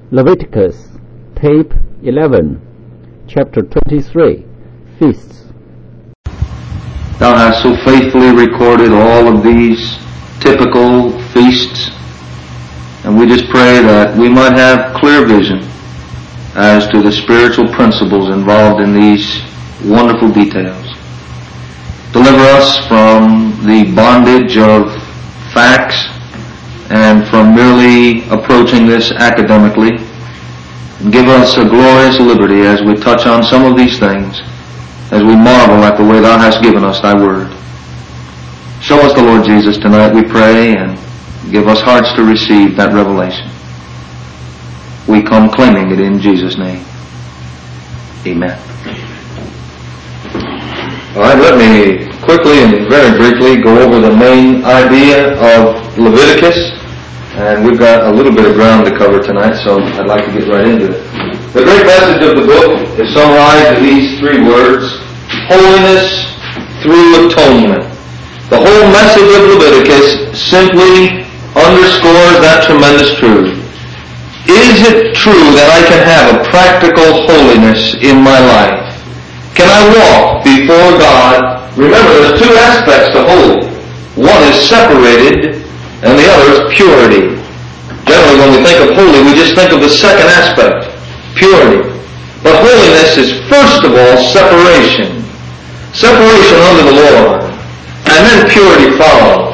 Leviticus, Tape 11, Chapter 23, Feasts. Thou hast so faithfully recorded all of these typical feasts, and we just pray that we might have clear vision as to the spiritual principles involved in these wonderful details. Deliver us from the bondage of facts and from merely approaching this academically. And give us a glorious liberty as we touch on some of these things, as we marvel at the way Thou hast given us Thy Word. Show us the Lord Jesus tonight, we pray, and give us hearts to receive that revelation. We come claiming it in Jesus' name. Amen. All right, let me quickly and very briefly go over the main idea of Leviticus. And we've got a little bit of ground to cover tonight, so I'd like to get right into it. The great message of the book is summarized in these three words: holiness through atonement. The whole message of Leviticus simply underscores that tremendous truth. Is it true that I can have a practical holiness in my life? Can I walk before God? Remember, there's two aspects to holy. One is separated, and the other is purity. Generally, when we think of holy, we just think of the second aspect, purity. But holiness is, first of all, separation. Separation under the Lord. And then purity follows.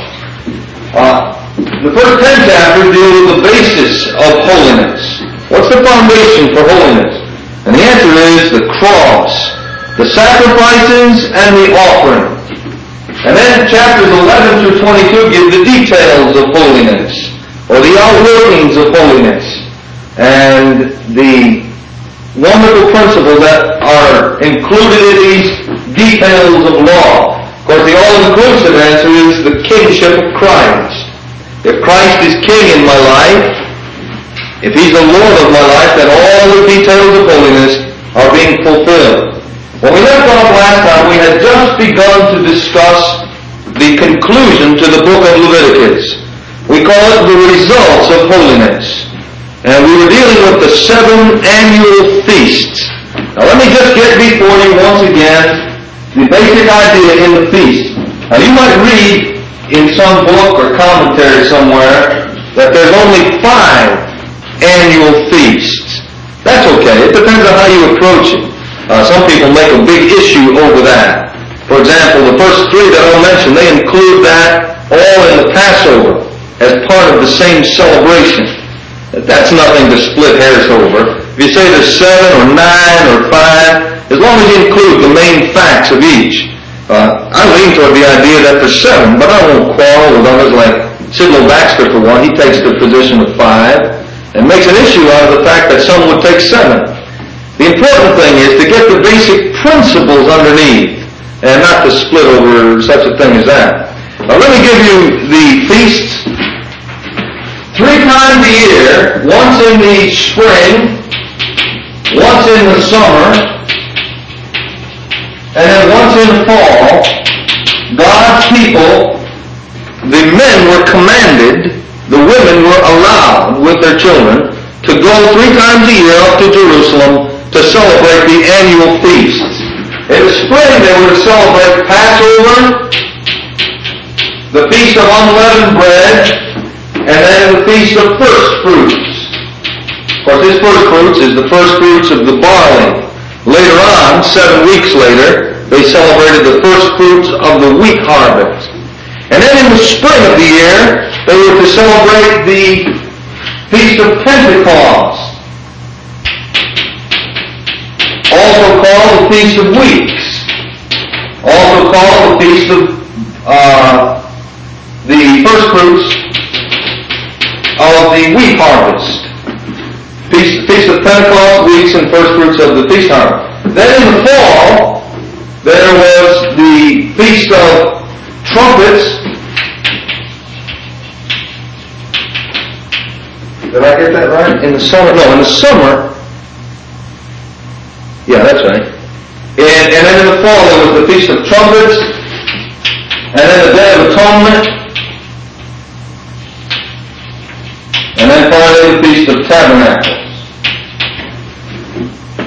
The first 10 chapters deal with the basis of holiness. What's the foundation for holiness? And the answer is the cross, the sacrifices, and the offering. And then chapters 11 through 22 give the details of holiness, or the outworkings of holiness, and the wonderful principles that are included in these details of law. Of course, the all-inclusive answer is the kingship of Christ. If Christ is king in my life, if He's the Lord of my life, then all the details of holiness are being fulfilled. When we left off last time, we had just begun to discuss the conclusion to the book of Leviticus. We call it the results of holiness. And we were dealing with the 7 annual feasts. Now let me just get before you once again the basic idea in the feast. Now you might read in some book or commentary somewhere that there's only 5 annual feasts. That's okay. It depends on how you approach it. Some people make a big issue over that. For example, the first 3 that I'll mention, they include that all in the Passover as part of the same celebration. That's nothing to split hairs over. If you say there's 7 or 9 or 5, as long as you include the main facts of each. I lean toward the idea that there's 7, but I won't quarrel with others like Sidlow Baxter for one. He takes the position of 5 and makes an issue out of the fact that some would take 7. The important thing is to get the basic principles underneath and not to split over such a thing as that. Now let me give you the feasts. 3 times a year, once in the spring, once in the summer, and then once in the fall, God's people, the men were commanded, the women were allowed with their children to go 3 times a year up to Jerusalem to celebrate the annual feasts. In the spring they were to celebrate Passover, the Feast of Unleavened Bread, and then the Feast of First Fruits. Of course, this First Fruits is the first fruits of the barley. Later on, 7 weeks later, they celebrated the first fruits of the wheat harvest. And then in the spring of the year, they were to celebrate the Feast of Pentecost, also called the Feast of Weeks, also called the Feast of the First Fruits of the wheat harvest. Feast of Pentecost, Weeks, and First Fruits of the feast harvest. Then in the fall, there was the Feast of Trumpets. Did I get that right? In the summer? No, in the summer. Yeah, that's right. And then in the fall there was the Feast of Trumpets, and then the Day of Atonement, and then finally the Feast of Tabernacles.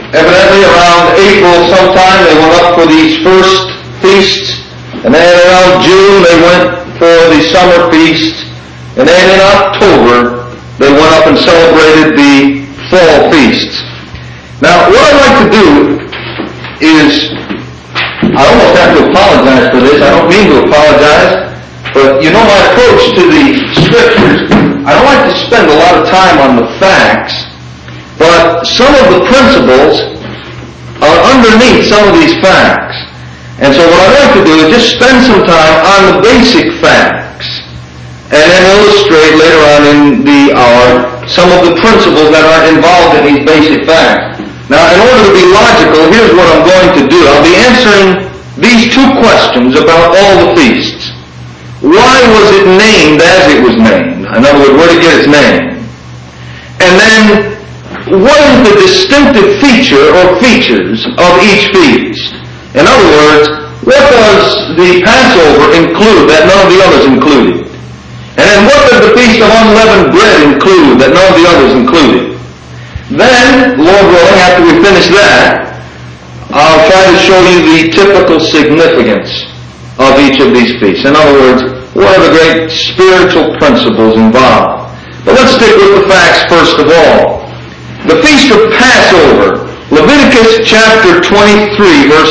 Evidently around April sometime they went up for these first feasts, and then around June they went for the summer feast, and then in October they went up and celebrated the fall feasts. Now what I'd like to do is, I almost have to apologize for this. I don't mean to apologize, but you know my approach to the Scriptures, I don't like to spend a lot of time on the facts, but some of the principles are underneath some of these facts. And so what I'd like to do is just spend some time on the basic facts, and then illustrate later on in the hour some of the principles that are involved in these basic facts. Now, in order to be logical, here's what I'm going to do. I'll be answering these two questions about all the feasts. Why was it named as it was named? In other words, where did it get its name? And then, what is the distinctive feature or features of each feast? In other words, what does the Passover include that none of the others included? And then what does the Feast of Unleavened Bread include that none of the others included? Then, Lord willing, after we finish that, I'll try to show you the typical significance of each of these feasts. In other words, what are the great spiritual principles involved? But let's stick with the facts first of all. The Feast of Passover, Leviticus chapter 23, verse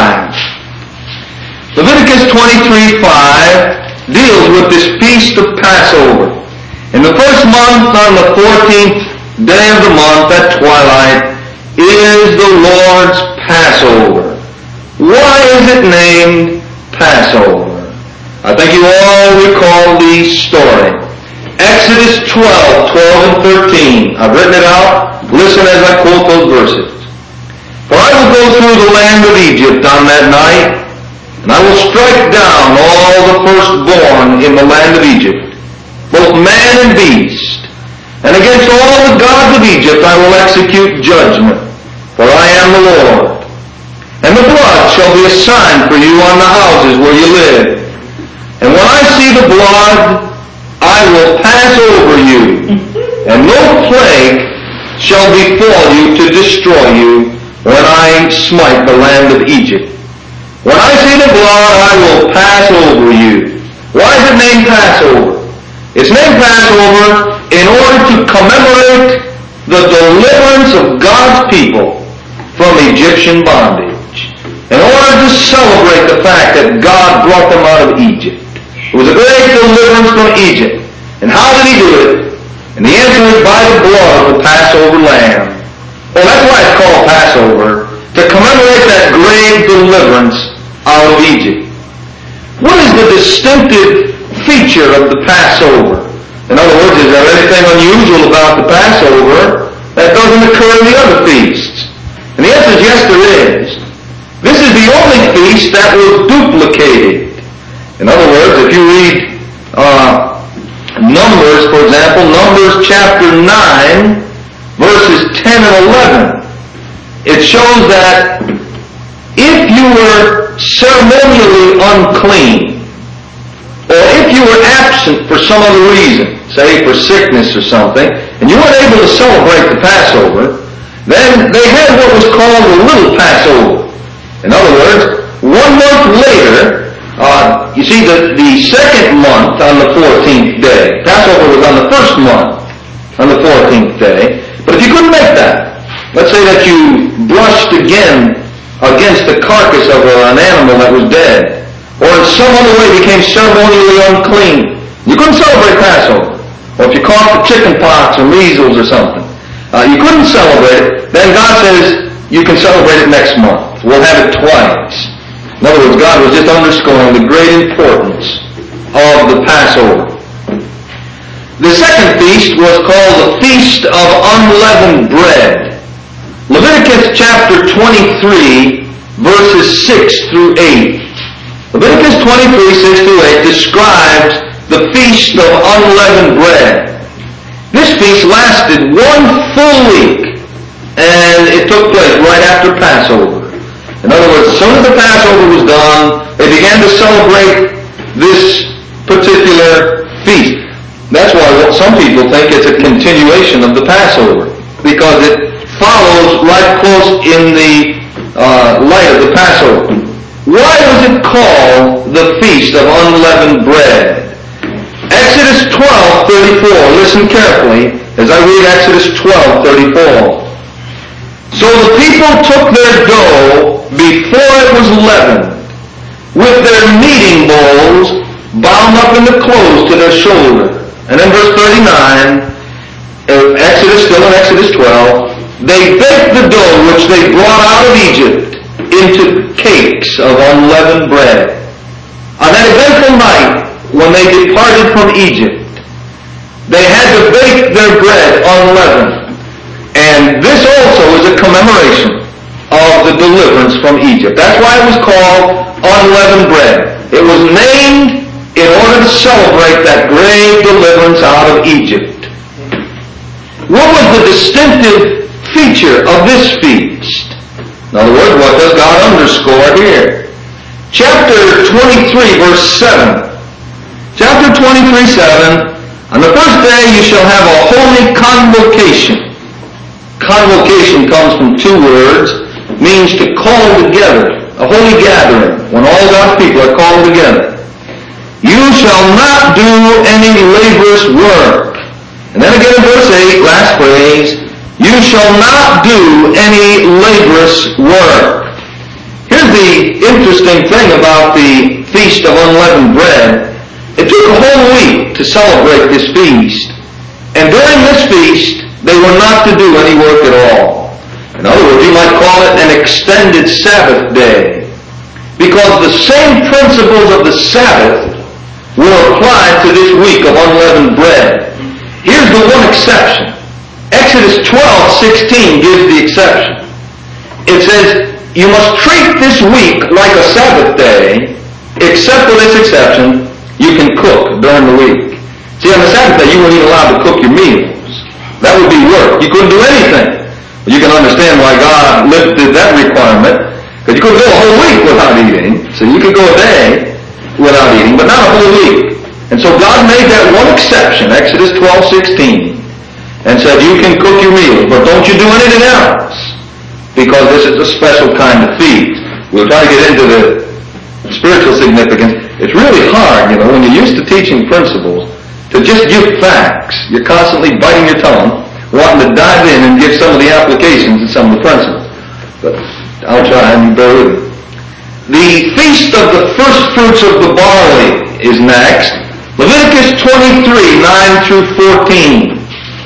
5. Leviticus 23:5 deals with this Feast of Passover. In the first month, on the 14th day of the month at twilight, is the Lord's Passover. Why is it named Passover? I think you all recall the story. Exodus 12 and 13. I've written it out. Listen as I quote those verses. For I will go through the land of Egypt on that night, and I will strike down all the firstborn in the land of Egypt, both man and beast. And against all the gods of Egypt I will execute judgment, for I am the Lord. And the blood shall be a sign for you on the houses where you live. And when I see the blood, I will pass over you, and no plague shall befall you to destroy you when I smite the land of Egypt. When I see the blood, I will pass over you. Why is it named Passover? It's named Passover in order to commemorate the deliverance of God's people from Egyptian bondage. In order to celebrate the fact that God brought them out of Egypt. It was a great deliverance from Egypt. And how did He do it? And the answer is by the blood of the Passover lamb. Well, that's why it's called Passover, to commemorate that great deliverance out of Egypt. What is the distinctive feature of the Passover? In other words, is there anything unusual about the Passover that doesn't occur in the other feasts? And the answer is yes, there is. This is the only feast that was duplicated. In other words, if you read Numbers, for example, Numbers chapter 9, verses 10 and 11, it shows that if you were ceremonially unclean, or if you were absent for some other reason, say for sickness or something, and you weren't able to celebrate the Passover, then they had what was called a little Passover. In other words, 1 month later, you see the second month on the 14th day. Passover was on the first month on the 14th day. But if you couldn't make that, let's say that you brushed again against the carcass of an animal that was dead, or in some other way became ceremonially unclean, you couldn't celebrate Passover. Or if you caught the chicken pox or measles or something, you couldn't celebrate it, then God says you can celebrate it next month. We'll have it twice. In other words, God was just underscoring the great importance of the Passover. The second feast was called the Feast of Unleavened Bread. Leviticus chapter 23, verses 6 through 8. Leviticus 23, 6 through 8 describes the Feast of Unleavened Bread. This feast lasted 1 full week, and it took place right after Passover. In other words, as soon as the Passover was done, they began to celebrate this particular feast. That's why some people think it's a continuation of the Passover, because it follows right close in the light of the Passover. Why was it called the Feast of Unleavened Bread? Exodus 12:34. Listen carefully as I read Exodus 12:34. So the people took their dough before it was leavened, with their kneading bowls bound up in the clothes to their shoulder. And then verse 39, still in Exodus 12, they baked the dough which they brought out of Egypt into cakes of unleavened bread. On that eventful night, when they departed from Egypt, they had to bake their bread unleavened. And this also is a commemoration of the deliverance from Egypt. That's why it was called unleavened bread. It was named in order to celebrate that great deliverance out of Egypt. What was the distinctive feature of this feast? In other words, what does God underscore here? Chapter 23, verse 7. Chapter 23:7, on the first day you shall have a holy convocation. Convocation comes from two words, means to call together, a holy gathering, when all God's people are called together. You shall not do any laborious work. And then again in verse 8, last phrase, you shall not do any laborious work. Here's the interesting thing about the Feast of Unleavened Bread. It took a whole week to celebrate this feast. And during this feast, they were not to do any work at all. In other words, you might call it an extended Sabbath day. Because the same principles of the Sabbath were applied to this week of unleavened bread. Here's the one exception. Exodus 12:16 gives the exception. It says, you must treat this week like a Sabbath day, except for this exception, you can cook during the week. See, on the Sabbath day, you weren't even allowed to cook your meals. That would be work. You couldn't do anything. You can understand why God lifted that requirement, because you couldn't go a whole week without eating. So you could go a day without eating, but not a whole week. And so God made that one exception, Exodus 12:16, and said, you can cook your meals, but don't you do anything else, because this is a special kind of feast. We'll try to get into the spiritual significance. It's really hard, when you're used to teaching principles, to just give facts. You're constantly biting your tongue, wanting to dive in and give some of the applications and some of the principles. But I'll try, and you bear with me. The Feast of the First Fruits of the Barley is next. Leviticus 23, 9 through 14.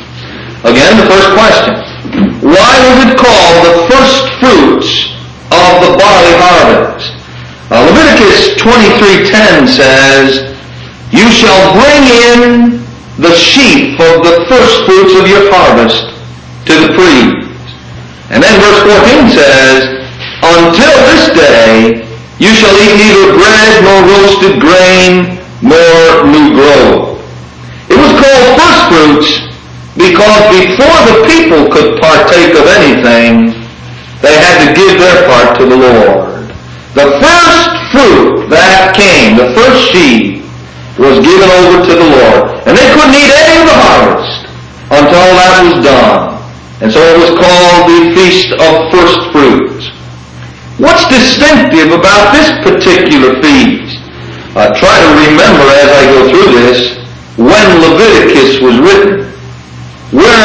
Again, the first question. Why was it called the first fruits of the barley harvest? Leviticus 23:10 says, you shall bring in the sheaf of the first fruits of your harvest to the priest. And then verse 14 says, until this day you shall eat neither bread nor roasted grain nor new growth. It was called first fruits because before the people could partake of anything, they had to give their part to the Lord. The first fruit that came, the first sheaf, was given over to the Lord. And they couldn't eat any of the harvest until that was done. And so it was called the Feast of First Fruits. What's distinctive about this particular feast? Try to remember as I go through this, when Leviticus was written. Where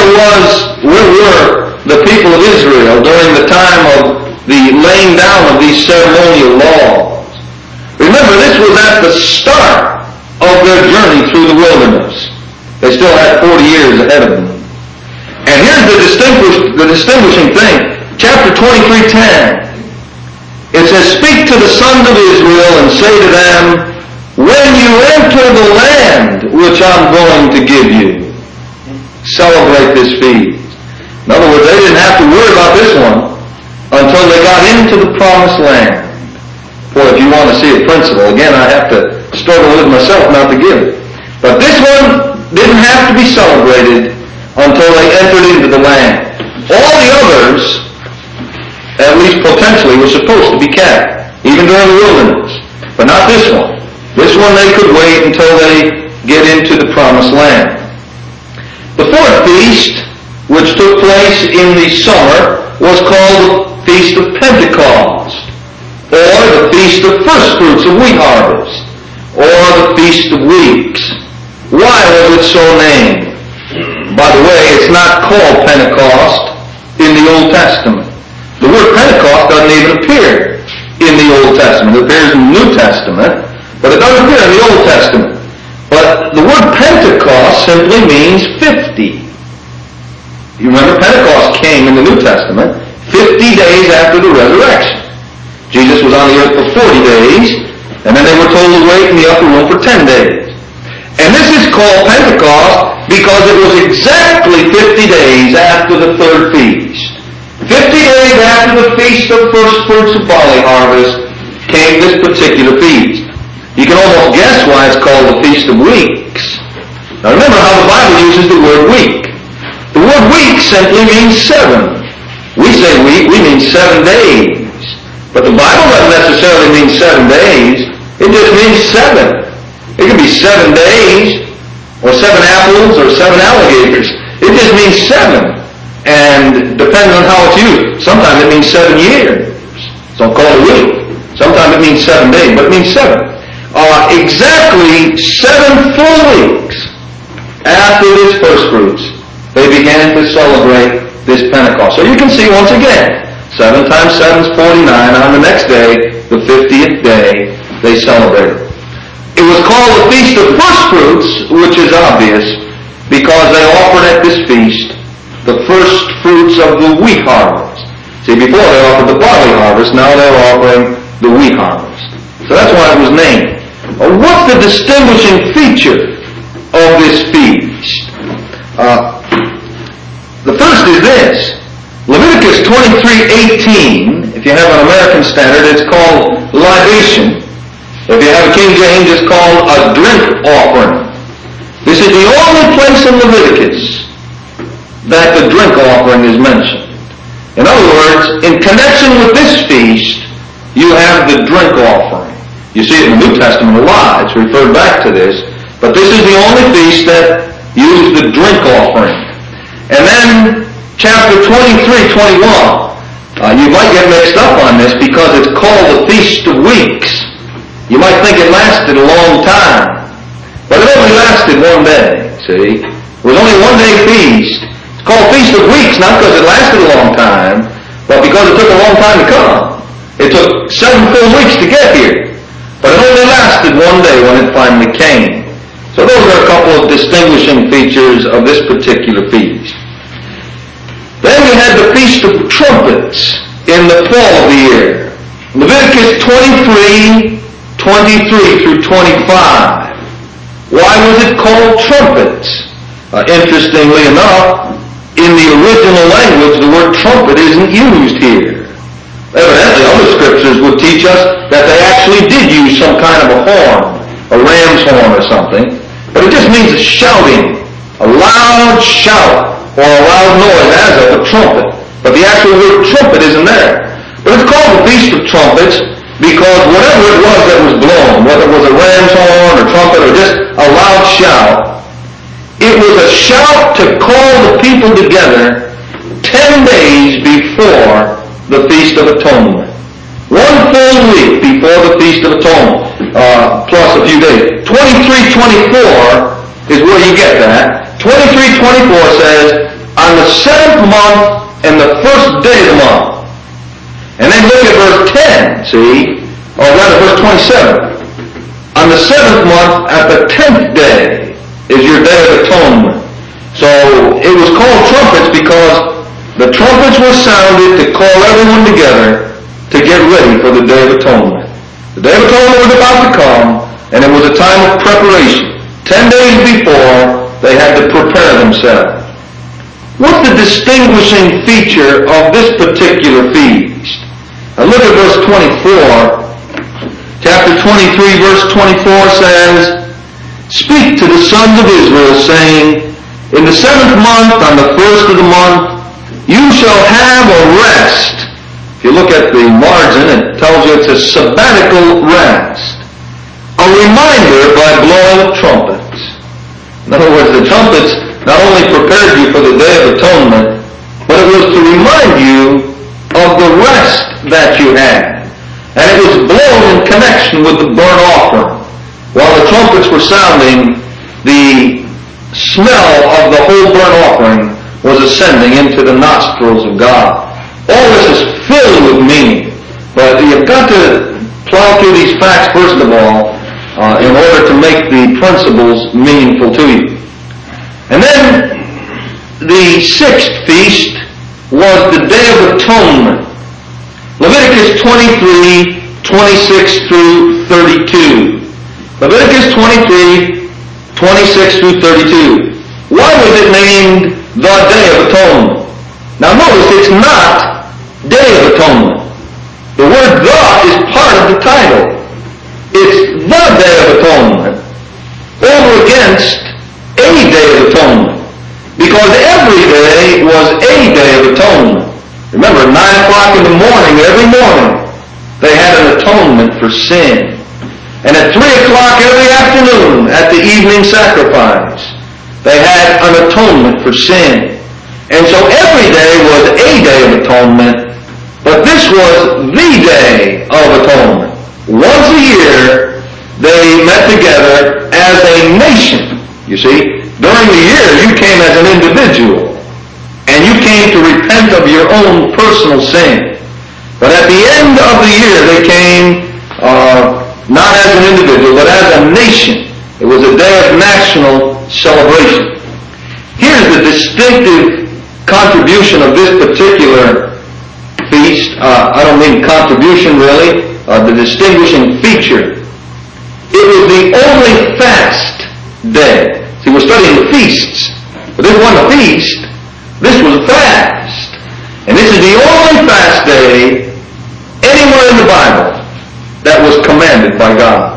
were the people of Israel during the time of the laying down of these ceremonial laws? Remember, this was at the start of their journey through the wilderness. They still had 40 years ahead of them. And here's the distinguishing thing. Chapter 23:10. It says, speak to the sons of Israel and say to them, when you enter the land which I'm going to give you, celebrate this feast. In other words, they didn't have to worry about this one until they got into the promised land. Boy, if you want to see a principle, again, I have to struggle with myself not to give it. But this one didn't have to be celebrated until they entered into the land. All the others, at least potentially, were supposed to be kept, even during the wilderness. But not this one. This one they could wait until they get into the promised land. The fourth feast which took place in the summer, was called the Feast of Pentecost, or the Feast of First Fruits of Wheat Harvest, or the Feast of Weeks. Why was it so named? By the way, it's not called Pentecost in the Old Testament. The word Pentecost doesn't even appear in the Old Testament. It appears in the New Testament, but it doesn't appear in the Old Testament. But the word Pentecost simply means 50. You remember, Pentecost came in the New Testament 50 days after the resurrection. Jesus was on the earth for 40 days, and then they were told to wait in the upper room for 10 days. And this is called Pentecost because it was exactly 50 days after the third feast. 50 days after the Feast of First Fruits of Barley Harvest came this particular feast. You can almost guess why it's called the Feast of Weeks. Now remember how the Bible uses the word week. The word week simply means 7. We say week, we mean 7 days. But the Bible doesn't necessarily mean 7 days. It just means 7. It could be 7 days, or 7 apples, or 7 alligators. It just means 7. And depending on how it's used, sometimes it means 7 years. So call it a week. Sometimes it means 7 days, but it means 7. Exactly 7 full weeks after this first fruits, they began to celebrate this Pentecost. So you can see once again, 7 times 7 is 49. On the next day, the 50th day, they celebrated. It was called the Feast of First Fruits, which is obvious, because they offered at this feast the first fruits of the wheat harvest. See, before they offered the barley harvest, now they're offering the wheat harvest. So that's why it was named. What's the distinguishing feature of this feast? The first is this. Leviticus 23:18, if you have an American standard, it's called libation. If you have a King James, it's called a drink offering. This is the only place in Leviticus that the drink offering is mentioned. In other words, in connection with this feast, you have the drink offering. You see it in the New Testament a lot. It's referred back to this. But this is the only feast that used the drink offering. And then, chapter 23:21. You might get mixed up on this because it's called the Feast of Weeks. You might think it lasted a long time. But it only lasted 1 day, see? It was only a 1-day feast. It's called Feast of Weeks, not because it lasted a long time, but because it took a long time to come. It took 7 full weeks to get here. But it only lasted 1 day when it finally came. So those are a couple of distinguishing features of this particular feast. Then we had the Feast of Trumpets in the fall of the year. Leviticus 23 through 25. Why was it called trumpets? Interestingly enough, in the original language, the word trumpet isn't used here. Evidently, other scriptures would teach us that they actually did use some kind of a horn, a ram's horn or something, but it just means shouting, a loud shout, or a loud noise as of a trumpet. But the actual word trumpet isn't there. But it's called the Feast of Trumpets because whatever it was that was blown, whether it was a ram's horn or trumpet or just a loud shout, it was a shout to call the people together 10 days before the Feast of Atonement. 1 full week before the Feast of Atonement, plus a few days. 23:24 is where you get that. 23:24 says, on the 7th month and the first day of the month. And then look at verse 10, see? Or rather, verse 27. On the 7th month, at the 10th day, is your Day of Atonement. So, it was called trumpets because the trumpets were sounded to call everyone together to get ready for the Day of Atonement. The Day of Atonement was about to come, and it was a time of preparation. 10 days before, they had to prepare themselves. What's the distinguishing feature of this particular feast? Now look at verse 24. Chapter 23, verse 24 says, "Speak to the sons of Israel, saying, in the 7th month, on the 1st of the month, you shall have a rest." If you look at the margin, it tells you it's a sabbatical rest. A reminder by blowing of trumpets. In other words, the trumpets not only prepared you for the Day of Atonement, but it was to remind you of the rest that you had. And it was blown in connection with the burnt offering. While the trumpets were sounding, the smell of the whole burnt offering was ascending into the nostrils of God. All this is filled with meaning. But you've got to plow through these facts first of all in order to make the principles meaningful to you. And then the sixth feast was the Day of Atonement. Leviticus 23, 26 through 32. Leviticus 23, 26 through 32. Why was it named the Day of Atonement? Now notice it's not Day of Atonement. The word "the" is part of the title. It's the Day of Atonement over against a Day of Atonement. Because every day was a Day of Atonement. Remember, at 9 o'clock in the morning, every morning, they had an atonement for sin. And at 3 o'clock every afternoon, at the evening sacrifice, they had an atonement for sin. And so every day was a Day of Atonement, but this was the Day of Atonement. Once a year, they met together as a nation. You see, during the year, you came as an individual, and you came to repent of your own personal sin. But at the end of the year, they came not as an individual, but as a nation. It was a day of national celebration. Here's the distinctive contribution of this particular feast. I don't mean contribution really, the distinguishing feature. It was the only fast day. See, we're studying the feasts, but this wasn't a feast. This was a fast. And this is the only fast day anywhere in the Bible that was commanded by God.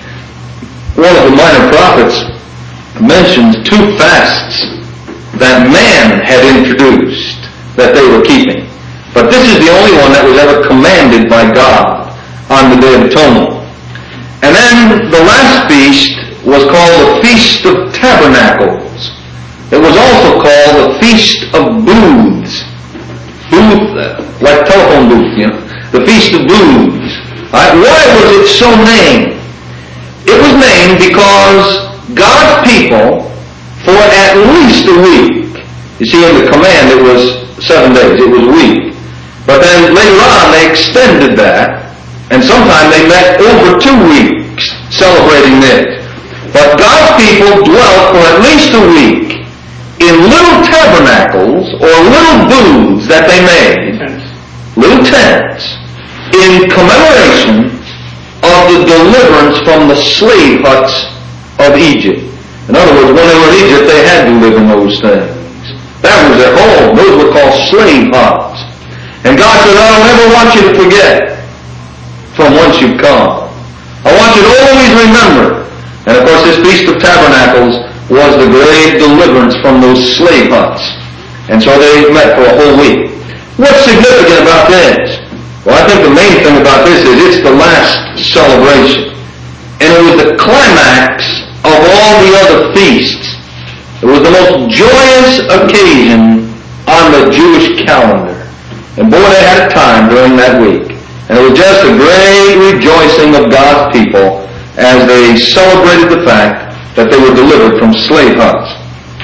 One of the minor prophets mentions 2 fasts that man had introduced that they were keeping. But this is the only one that was ever commanded by God on the Day of Atonement. And then the last feast was called the Feast of Tabernacles. It was also called the Feast of Booths. Booth, like telephone booth, you know. The Feast of Booths. Why was it so named? It was named because God's people, for at least a week, you see in the command it was 7 days, it was a week. But then later on they extended that, and sometimes they met over 2 weeks celebrating this. But God's people dwelt for at least a week in little tabernacles or little booths that they made, little tents, in commemoration of the deliverance from the slave huts of Egypt. In other words, when they were in Egypt, they had to live in those things. That was their home. Those were called slave huts. And God said, I don't ever want you to forget from whence you've come. I want you to always remember. And of course, this Feast of Tabernacles was the great deliverance from those slave huts. And so they met for a whole week. What's significant about this? Well, I think the main thing about this is it's the last celebration. And it was the climax of all the other feasts. It was the most joyous occasion on the Jewish calendar. And boy, they had a time during that week. And it was just a great rejoicing of God's people as they celebrated the fact that they were delivered from slave huts.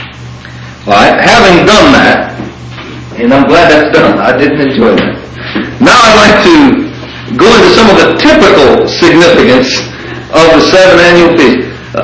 All right, having done that, and I'm glad that's done. I didn't enjoy that. Now I'd like to go into some of the typical significance of the 7 annual feasts.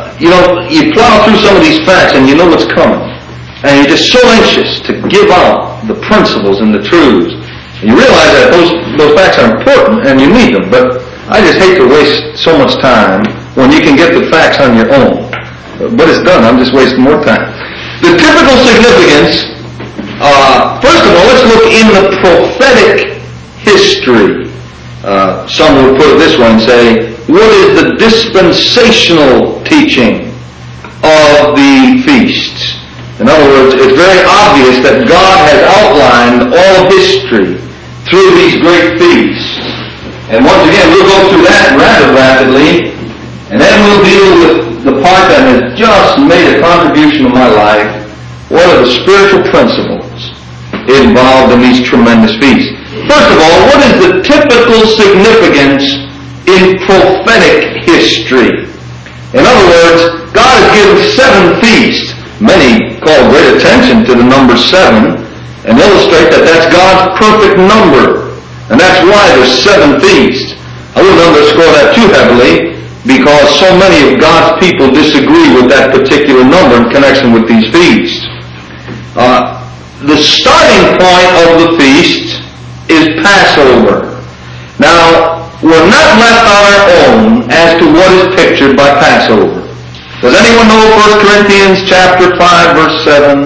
You plow through some of these facts and you know what's coming. And you're just so anxious to give out the principles and the truths. And you realize that those facts are important and you need them, but I just hate to waste so much time when you can get the facts on your own. But it's done. I'm just wasting more time. The typical significance, first of all, let's look in the prophetic history. Some will put it this way and say, what is the dispensational teaching of the feasts? In other words, it's very obvious that God has outlined all history through these great feasts. And once again, we'll go through that rather rapidly, and then we'll deal with the part that has just made a contribution to my life, What are the spiritual principles involved in these tremendous feasts? First of all, what is the typical significance in prophetic history? In other words, God has given 7 feasts. Many call great attention to the number 7 and illustrate that that's God's perfect number. And that's why there's 7 feasts. I wouldn't underscore that too heavily because so many of God's people disagree with that particular number in connection with these feasts. The starting point of the feast is Passover. Now, we're not left on our own as to what is pictured by Passover. Does anyone know 1 Corinthians chapter 5, verse 7?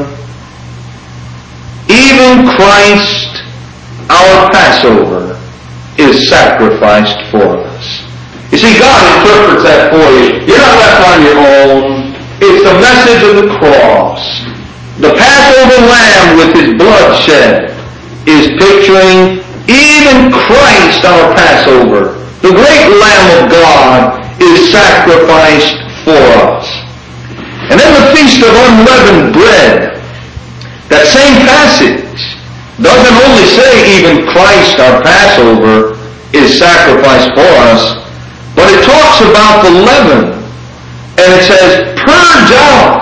Even Christ, our Passover, is sacrificed for us. You see, God interprets that for you. You're not left on your own. It's the message of the cross. The Passover lamb with his blood shed is picturing even Christ, our Passover. The great Lamb of God is sacrificed for us. And then the Feast of Unleavened Bread, that same passage doesn't only say even Christ, our Passover, is sacrificed for us, but it talks about the leaven. And it says, purge out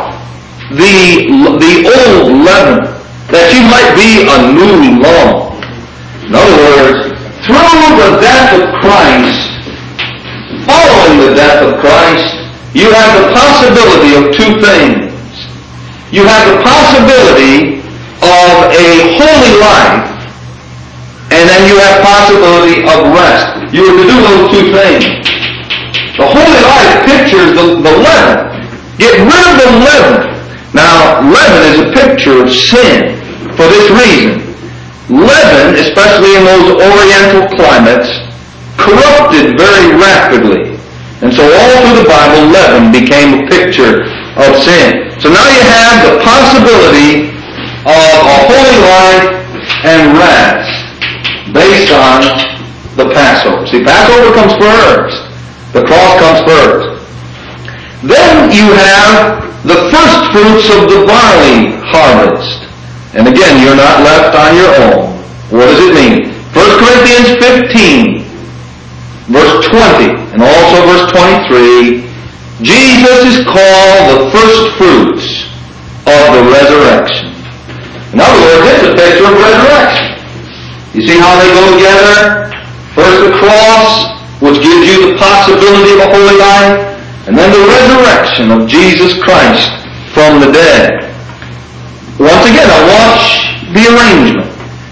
the old leaven, that you might be a new lump. In other words, through the death of Christ, following the death of Christ, you have the possibility of 2 things. You have the possibility of a holy life, and then you have possibility of rest. You are to do those 2 things. The holy life pictures the leaven. Get rid of the leaven. Now, leaven is a picture of sin for this reason. Leaven, especially in those oriental climates, corrupted very rapidly. And so all through the Bible, leaven became a picture of sin. So now you have the possibility of a holy life and rest based on the Passover. See, Passover comes first. The cross comes first. Then you have the first fruits of the barley harvest. And again, you're not left on your own. What does it mean? 1 Corinthians 15, verse 20, and also verse 23, Jesus is called the first fruits of the resurrection. In other words, it's a picture of resurrection. You see how they go together? First the cross, which gives you the possibility of a holy life, and then the resurrection of Jesus Christ from the dead. Once again, now watch the arrangement.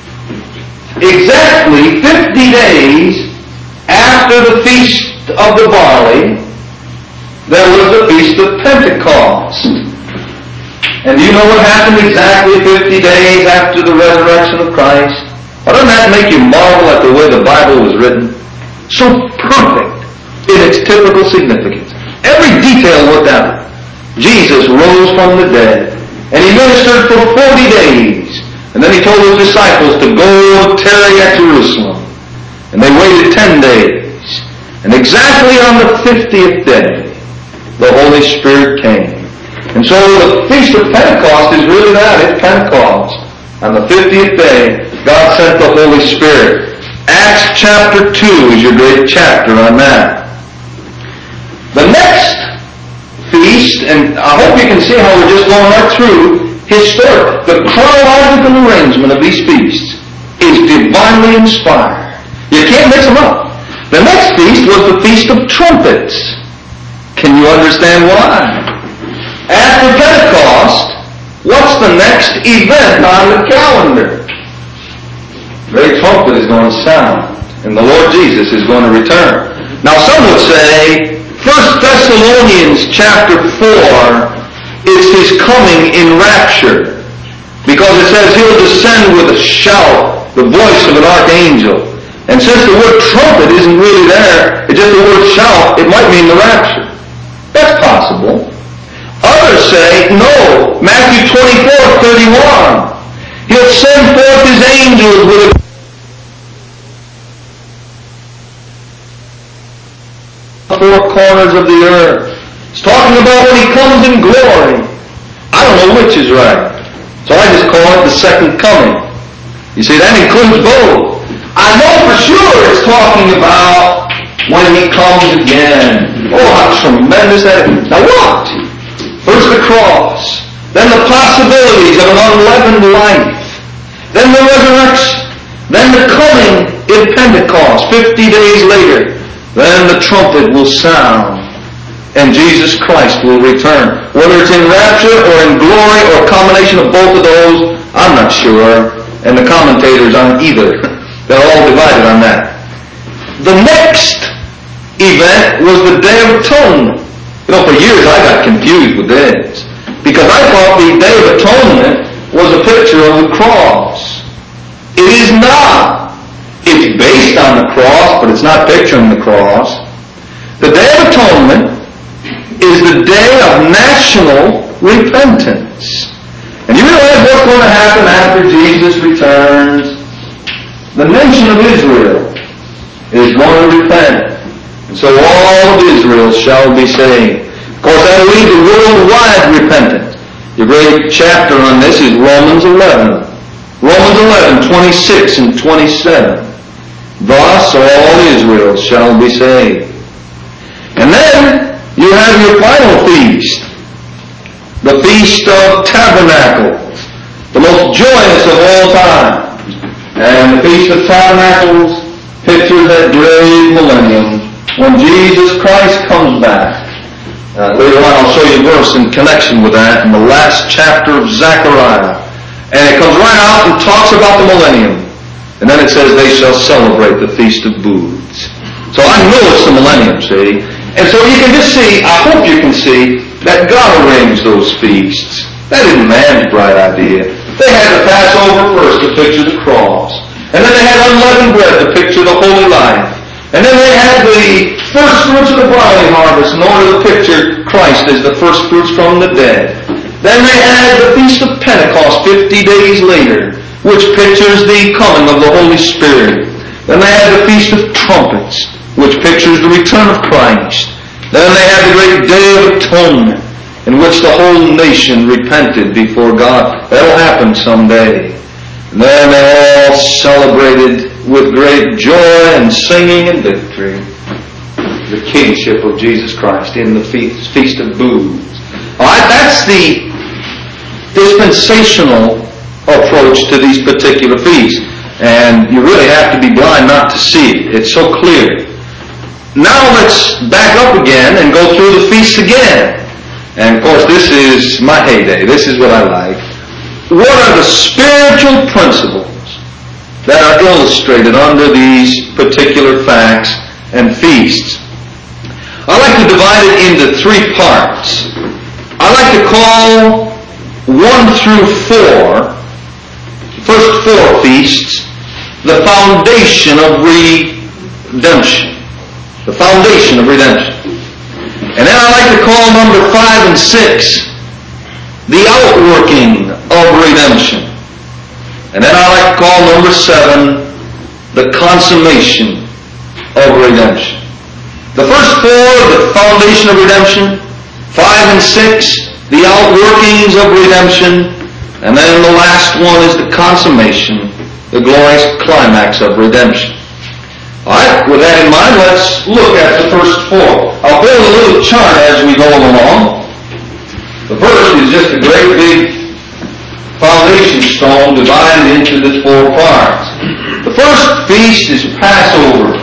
Exactly 50 days after the Feast of the Barley, there was the Feast of Pentecost. And do you know what happened exactly 50 days after the resurrection of Christ? Well, doesn't that make you marvel at the way the Bible was written? So perfect in its typical significance. Every detail worked out. Jesus rose from the dead, and he ministered for 40 days. And then he told his disciples to go tarry at Jerusalem. And they waited 10 days. And exactly on the 50th day, the Holy Spirit came. And so the Feast of Pentecost is really that. It's Pentecost. On the 50th day, God sent the Holy Spirit. Acts chapter 2 is your great chapter on that. The next feast, and I hope you can see how we're just going right through historic. The chronological arrangement of these feasts is divinely inspired. You can't mix them up. The next feast was the Feast of Trumpets. Can you understand why? After Pentecost, what's the next event on the calendar? The great trumpet is going to sound, and the Lord Jesus is going to return. Now some would say 1 Thessalonians chapter 4 is his coming in rapture, because it says he'll descend with a shout, the voice of an archangel. And since the word trumpet isn't really there, it's just the word shout, it might mean the rapture. That's possible. Others say, no, Matthew 24:31. He'll send forth his angels with a four corners of the earth. It's talking about when he comes in glory. I don't know which is right. So I just call it the second coming. You see, that includes both. I know for sure it's talking about when He comes again. Oh, how tremendous that is. Now what? First the cross, then the possibilities of an unleavened life, then the resurrection, then the coming in Pentecost, 50 days later, then the trumpet will sound, and Jesus Christ will return. Whether it's in rapture or in glory or a combination of both of those, I'm not sure, and the commentators aren't either. They're all divided on that. The next event was the Day of Atonement. You know, for years I got confused with this, because I thought the Day of Atonement was a picture of the cross. It is not. It's based on the cross, but it's not picturing the cross. The Day of Atonement is the day of national repentance. And you realize what's going to happen after Jesus returns? The nation of Israel is going to repent. And so all of Israel shall be saved. Of course, that leads to worldwide repentance. The great chapter on this is Romans 11. Romans 11, 26 and 27. Thus all Israel shall be saved. And then you have your final feast, the Feast of Tabernacles, the most joyous of all time. And the Feast of Tabernacles pictures that great millennium when Jesus Christ comes back. Later on I'll show you a verse in connection with that in the last chapter of Zechariah. And it comes right out and talks about the millennium. And then it says they shall celebrate the Feast of Booths. So I know it's the millennium, see? And so you can just see, I hope you can see, that God arranged those feasts. That isn't man's bright idea. They had the Passover first to picture the cross. And then they had unleavened bread to picture the holy life. And then they had the first fruits of the barley harvest in order to picture Christ as the first fruits from the dead. Then they had the Feast of Pentecost 50 days later, which pictures the coming of the Holy Spirit. Then they had the Feast of Trumpets, which pictures the return of Christ. Then they had the great Day of Atonement, in which the whole nation repented before God. That'll happen someday. And then they all celebrated with great joy and singing and victory the kingship of Jesus Christ in the Feast of Booths. All right, that's the dispensational approach to these particular feasts. And you really have to be blind not to see it. It's so clear. Now let's back up again and go through the feasts again. And of course this is my heyday. This is what I like. What are the spiritual principles that are illustrated under these particular facts and feasts? I like to divide it into three parts. I like to call 1 through 4, first 4 feasts, the foundation of redemption. The foundation of redemption. And then I like to call number 5 and 6 the outworking of redemption. And then I like to call number 7 the consummation of redemption. The first 4, the foundation of redemption. 5 and 6, the outworkings of redemption. And then the last one is the consummation, the glorious climax of redemption. Alright, with that in mind, let's look at the first 4. I'll build a little chart as we go along. The first is just a great big foundation stone divided into the 4 parts. The first feast is Passover.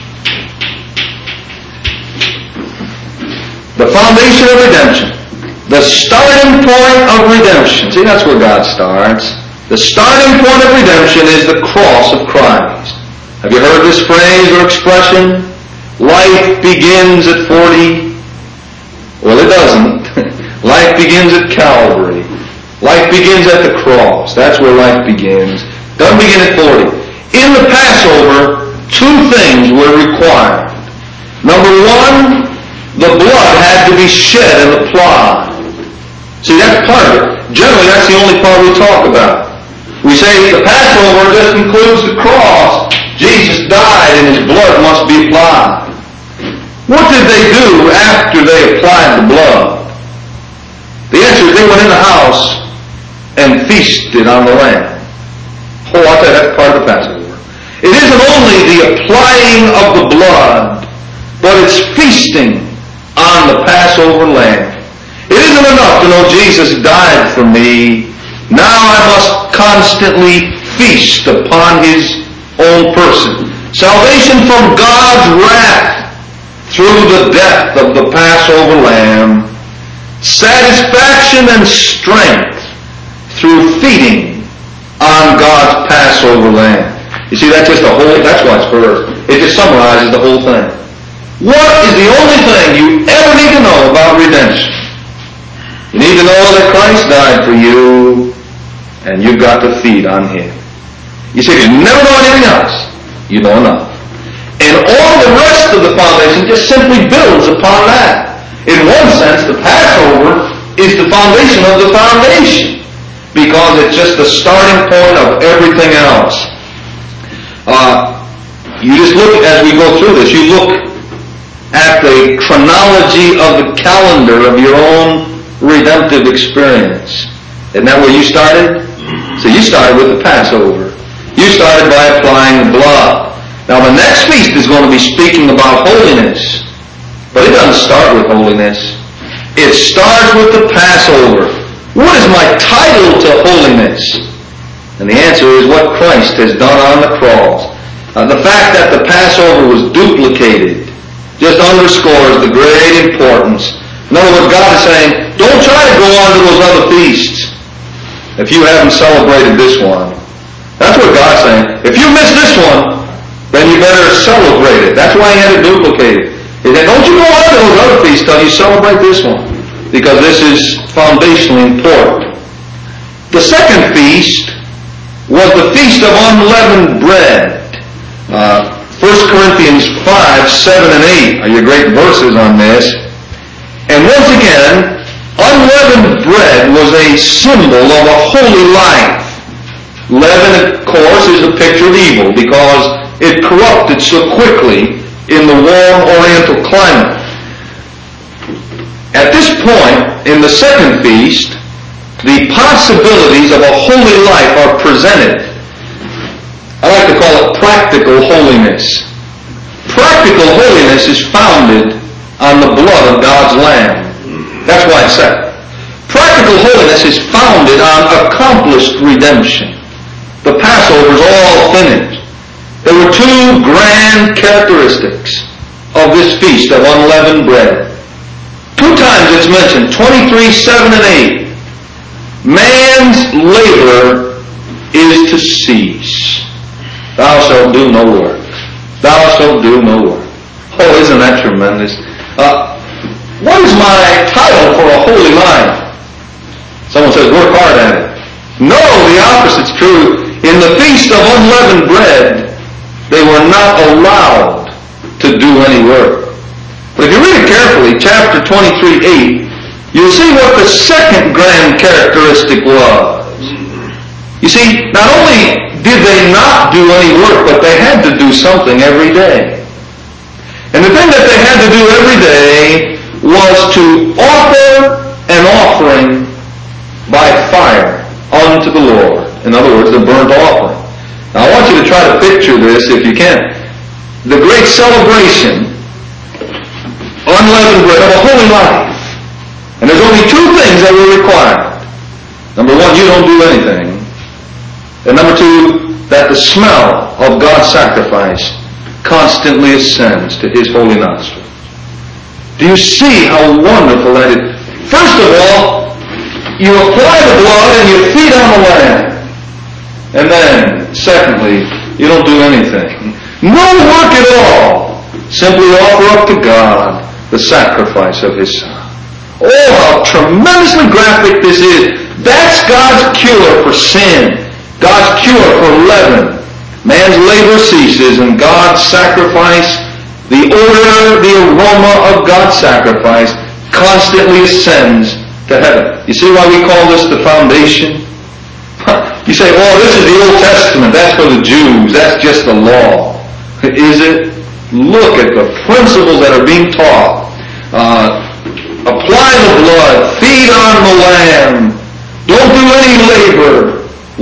The foundation of redemption. The starting point of redemption. See, that's where God starts. The starting point of redemption is the cross of Christ. Have you heard this phrase or expression? Life begins at 40. Well, it doesn't. Life begins at Calvary. Life begins at the cross. That's where life begins. Doesn't begin at 40. In the Passover, 2 things were required. Number 1, the blood had to be shed and applied. See, that's part of it. Generally, that's the only part we talk about. We say the Passover just includes the cross. Jesus died and His blood must be applied. What did they do after they applied the blood? The answer is they went in the house and feasted on the lamb. Oh, I'll tell you, that's part of the Passover. It isn't only the applying of the blood, but it's feasting on the Passover lamb. It isn't enough to know Jesus died for me. Now I must constantly feast upon His own person. Salvation from God's wrath through the death of the Passover lamb. Satisfaction and strength through feeding on God's Passover lamb. You see, that's why it's first. It just summarizes the whole thing. What is the only thing you ever need to know about redemption? You need to know that Christ died for you, and you've got to feed on Him. You see, if you never know anything else, you know enough. And all the rest of the foundation just simply builds upon that. In one sense, the Passover is the foundation of the foundation, because it's just the starting point of everything else. You just look, as we go through this, you look at the chronology of the calendar of your own redemptive experience. Isn't that where you started? So you started with the Passover. You started by applying the blood. Now the next feast is going to be speaking about holiness. But it doesn't start with holiness. It starts with the Passover. What is my title to holiness? And the answer is what Christ has done on the cross. The fact that the Passover was duplicated just underscores the great importance. In other words, God is saying, don't try to go on to those other feasts if you haven't celebrated this one. That's what God's saying. If you miss this one, then you better celebrate it. That's why He had it duplicated. He said, don't you go on to those other feasts until you celebrate this one, because this is foundationally important. The second feast was the Feast of Unleavened Bread. 1 Corinthians 5, 7, and 8 are your great verses on this. And once again, unleavened bread was a symbol of a holy life. Leaven, of course, is a picture of evil because it corrupted so quickly in the warm Oriental climate. At this point, in the second feast, the possibilities of a holy life are presented. I like to call it practical holiness. Practical holiness is founded on the blood of God's Lamb. That's why it's said. Practical holiness is founded on accomplished redemption. The Passover is all finished. There were two grand characteristics of this feast of unleavened bread. Two times it's mentioned, 23, 7, and 8. Man's labor is to cease. Thou shalt do no work. Thou shalt do no work. Oh, isn't that tremendous? What is my title for a holy life? Someone says, work hard at it. No, the opposite's true. In the Feast of Unleavened Bread, they were not allowed to do any work. But if you read it carefully, chapter 23:8, you'll see what the second grand characteristic was. You see, not only did they not do any work, but they had to do something every day. And the thing that they had to do every day was to offer an offering by fire unto the Lord. In other words, the burnt offering. Now I want you to try to picture this if you can. The great celebration, unleavened bread, of a holy life. And there's only two things that were required. Number one, you don't do anything. And number two, that the smell of God's sacrifice constantly ascends to His holy nostrils. Do you see how wonderful that is? First of all, you apply the blood and you feed on the lamb. And then, secondly, you don't do anything. No work at all. Simply offer up to God the sacrifice of His Son. Oh, how tremendously graphic this is. That's God's cure for sin. God's cure for leaven. Man's labor ceases and God's sacrifice, the odor, the aroma of God's sacrifice constantly ascends to heaven. You see why we call this the foundation? You say, oh, this is the Old Testament. That's for the Jews. That's just the law. Is it? Look at the principles that are being taught. Apply the blood. Feed on the lamb. Don't do any labor.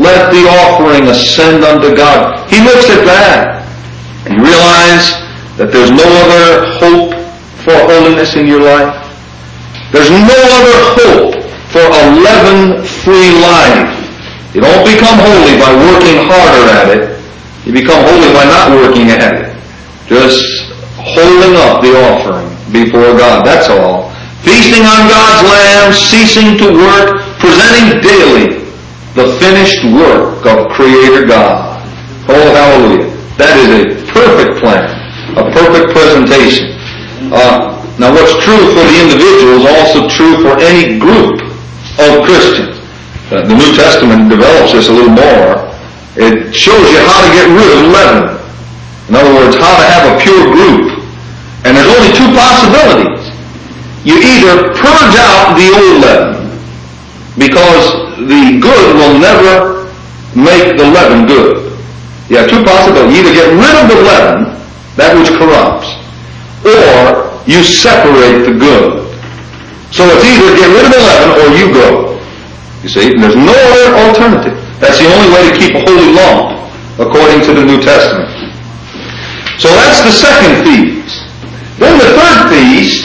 let the offering ascend unto God. He looks at that and you realize that there's no other hope for holiness in your life. There's no other hope for a leaven-free life. You don't become holy by working harder at it. You become holy by not working at it. Just holding up the offering before God. That's all. Feasting on God's lamb, ceasing to work, presenting daily the finished work of Creator God. Oh, hallelujah. That is a perfect plan, a perfect presentation. Now what's true for the individual is also true for any group of Christians. The New Testament develops this a little more. It shows you how to get rid of leaven. In other words, how to have a pure group. And there's only two possibilities. You either purge out the old leaven, because the good will never make the leaven good. You have two possibilities. You either get rid of the leaven, that which corrupts, or you separate the good. So it's either get rid of the leaven or you go. You see, there's no other alternative. That's the only way to keep a holy lump, according to the New Testament. So that's the second feast. Then the third feast,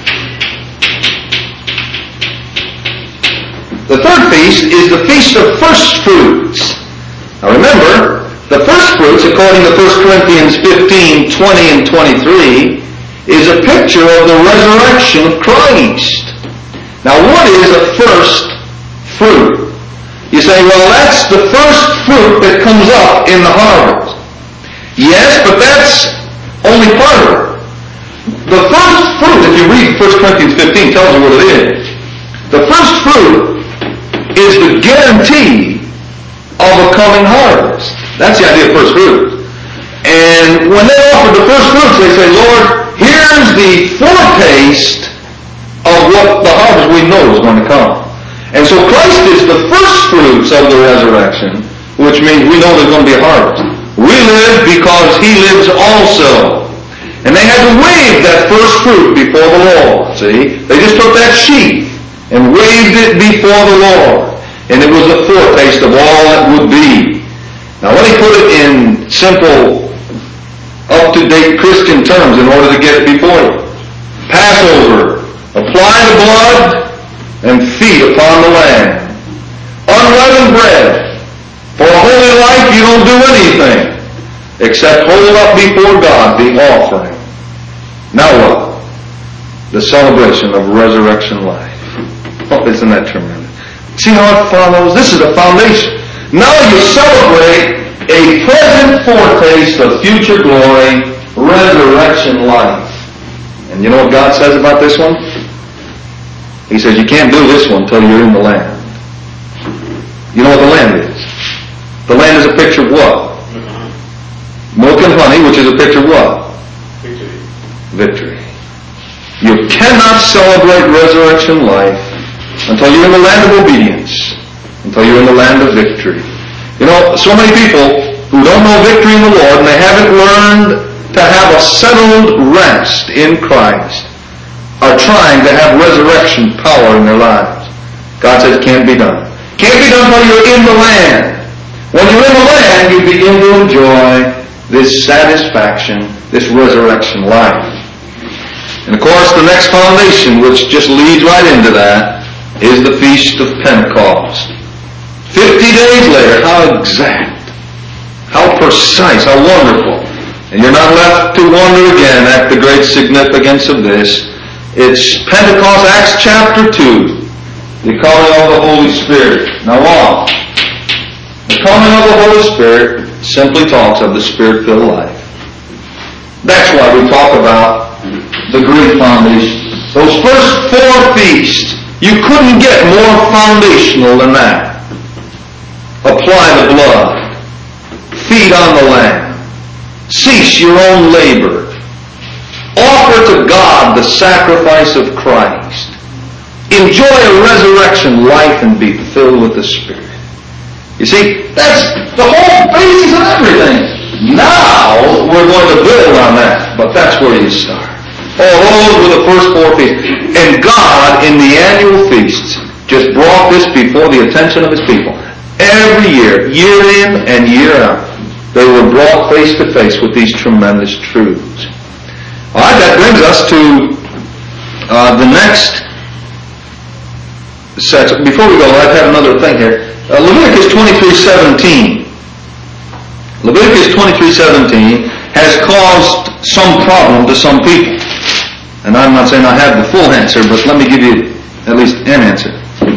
is the Feast of First Fruits. Now remember, the first fruits, according to 1 Corinthians 15, 20 and 23, is a picture of the resurrection of Christ. Now what is a first fruit? You say, well, that's the first fruit that comes up in the harvest. Yes, but that's only part of it. The first fruit, if you read 1 Corinthians 15, tells you what it is. The first fruit is the guarantee of a coming harvest. That's the idea of first fruit. And when they offer the first fruits, they say, Lord, here's the foretaste of what the harvest we know is going to come. And so Christ is the first fruits of the resurrection, which means we know there's going to be a harvest. We live because He lives also. And they had to wave that first fruit before the Lord, see? They just took that sheaf and waved it before the Lord. And it was a foretaste of all that would be. Now let me put it in simple, up-to-date Christian terms in order to get it before you. Passover. Apply the blood and feed upon the lamb. Unleavened bread. For a holy life you don't do anything except hold up before God the offering. Now what? The celebration of resurrection life. Oh, isn't that tremendous? See how it follows? This is the foundation. Now you celebrate a present foretaste of future glory, resurrection life. And you know what God says about this one? He says you can't do this one until you're in the land. You know what the land is? The land is a picture of what? Milk and honey, which is a picture of what? Victory. You cannot celebrate resurrection life until you're in the land of obedience, until you're in the land of victory. You know, so many people who don't know victory in the Lord and they haven't learned to have a settled rest in Christ are trying to have resurrection power in their lives. God says it can't be done. Can't be done until you're in the land. When you're in the land, you begin to enjoy this satisfaction, this resurrection life. And of course, the next foundation, which just leads right into that, is the Feast of Pentecost. 50 days later, how exact, how precise, how wonderful. And you're not left to wonder again at the great significance of this. It's Pentecost, Acts chapter 2, the coming of the Holy Spirit. Now what? The coming of the Holy Spirit simply talks of the Spirit-filled life. That's why we talk about the great foundation. Those first 4 feasts, you couldn't get more foundational than that. Apply the blood. Feed on the lamb. Cease your own labor. Offer to God the sacrifice of Christ. Enjoy a resurrection life and be filled with the Spirit. You see, that's the whole basis of everything. Now, we're going to build on that, but that's where you start. Oh, those were the first 4 feasts. And God, in the annual feasts, just brought this before the attention of His people. Every every year, year in and year out, they were brought face to face with these tremendous truths. All right, that brings us to the next section. Before we go, I've had another thing here. Leviticus 23:17. Leviticus 23:17 has caused some problem to some people. And I'm not saying I have the full answer, but let me give you at least an answer.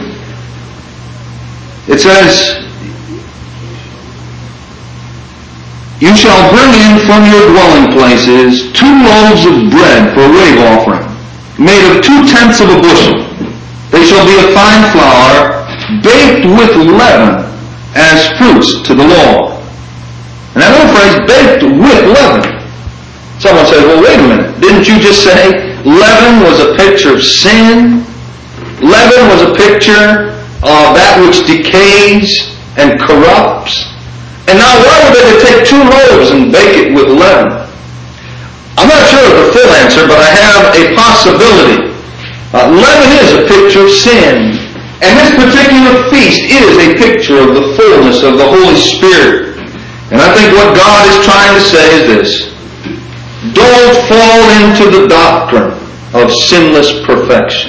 It says, "You shall bring in from your dwelling places 2 loaves of bread for a wave offering, made of 2/10 of a bushel. They shall be of fine flour, baked with leaven, as fruits to the Lord." And that little phrase, baked with leaven. Someone says, well, wait a minute. Didn't you just say leaven was a picture of sin? Leaven was a picture of that which decays and corrupts. And now why would they take 2 loaves and bake it with leaven? I'm not sure of the full answer, but I have a possibility. Leaven is a picture of sin. And this particular feast is a picture of the fullness of the Holy Spirit. And I think what God is trying to say is this: don't fall into the doctrine of sinless perfection.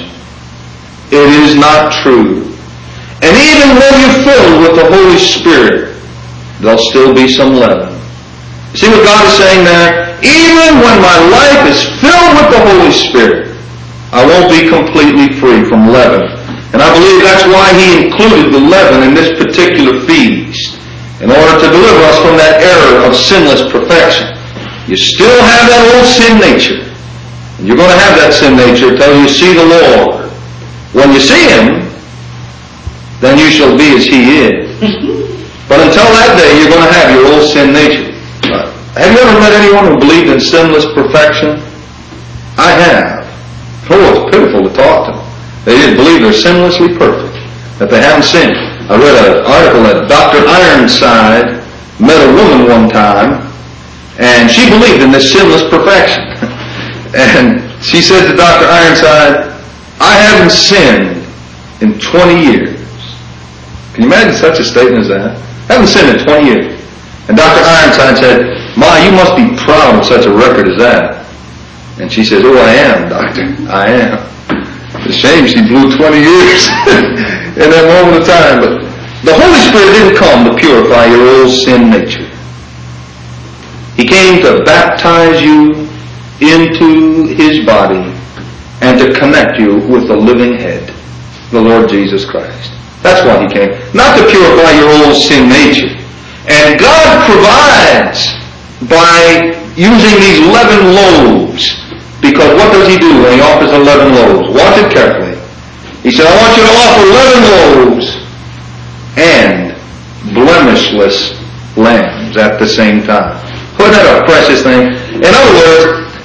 It is not true. And even when you're filled with the Holy Spirit, there'll still be some leaven. See what God is saying there? Even when my life is filled with the Holy Spirit, I won't be completely free from leaven. And I believe that's why He included the leaven in this particular feast, in order to deliver us from that error of sinless perfection. You still have that old sin nature. And you're going to have that sin nature until you see the Lord. When you see Him, then you shall be as He is. But until that day, you're going to have your old sin nature. Have you ever met anyone who believed in sinless perfection? I have. Oh, it's pitiful to talk to them. They just believe they're sinlessly perfect, that they haven't sinned. I read an article that Dr. Ironside met a woman one time, and she believed in this sinless perfection. And she said to Dr. Ironside, "I haven't sinned in 20 years. Can you imagine such a statement as that? I haven't sinned in 20 years. And Dr. Ironside said, "Ma, you must be proud of such a record as that." And she says, "Oh, I am, Doctor. I am." It's a shame she blew 20 years in that moment of time. But the Holy Spirit didn't come to purify your old sin nature. He came to baptize you into His body and to connect you with the living head, the Lord Jesus Christ. That's why He came. Not to purify your old sin nature. And God provides by using these 11 loaves. Because what does He do when He offers 11 loaves? Watch it carefully. He said, "I want you to offer 11 loaves and blemishless lambs at the same time." Wasn't that a precious thing? In other words,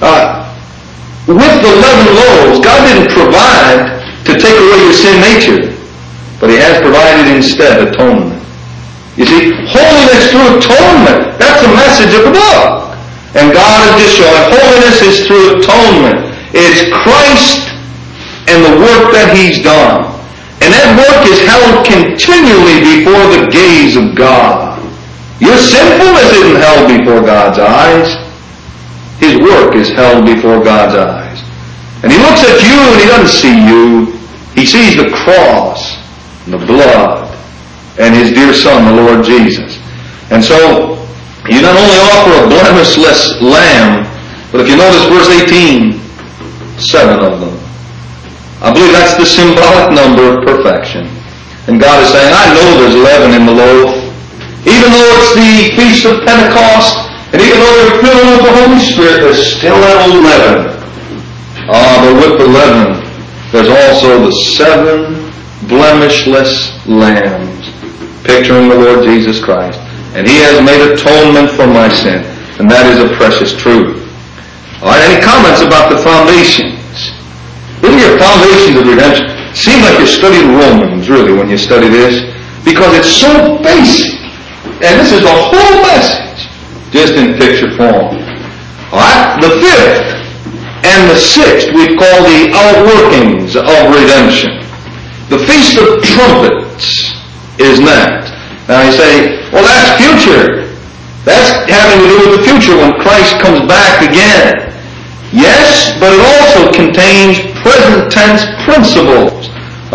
with the 11 loaves, God didn't provide to take away your sin nature, but He has provided instead atonement. You see, holiness through atonement, that's the message of the book. And God is just showing holiness is through atonement. It's Christ and the work that He's done. And that work is held continually before the gaze of God. Your sinfulness isn't held before God's eyes. His work is held before God's eyes. And He looks at you and He doesn't see you. He sees the cross and the blood and His dear Son, the Lord Jesus. And so, you not only offer a blemishless lamb, but if you notice verse 18, 7 of them. I believe that's the symbolic number of perfection. And God is saying, I know there's leaven in the loaf. Even though it's the Feast of Pentecost, and even though they're filled with the Holy Spirit, there's still that old leaven. But with the leaven, there's also the 7 blemishless lambs, picturing the Lord Jesus Christ. And He has made atonement for my sin. And that is a precious truth. All right, any comments about the foundations? Look at your foundations of redemption. Seems like you're studying Romans, really, when you study this, because it's so basic. And this is the whole message, just in picture form. All right, the 5th and the 6th we call the outworkings of redemption. The Feast of Trumpets is that. Now you say, well, that's future. That's having to do with the future when Christ comes back again. Yes, but it also contains present tense principles.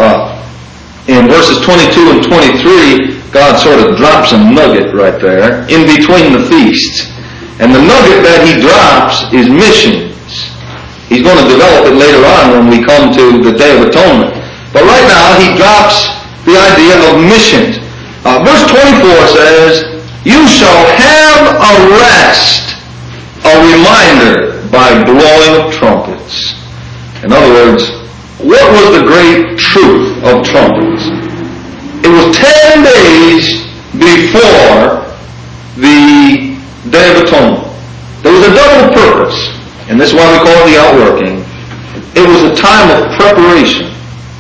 In verses 22 and 23, God sort of drops a nugget right there in between the feasts. And the nugget that He drops is missions. He's going to develop it later on when we come to the Day of Atonement. But right now He drops the idea of missions. Verse 24 says, "You shall have a rest, a reminder by blowing of trumpets." In other words, what was the great truth of trumpets? It was 10 days before the Day of Atonement. There was a double purpose, and this is why we call it the outworking. It was a time of preparation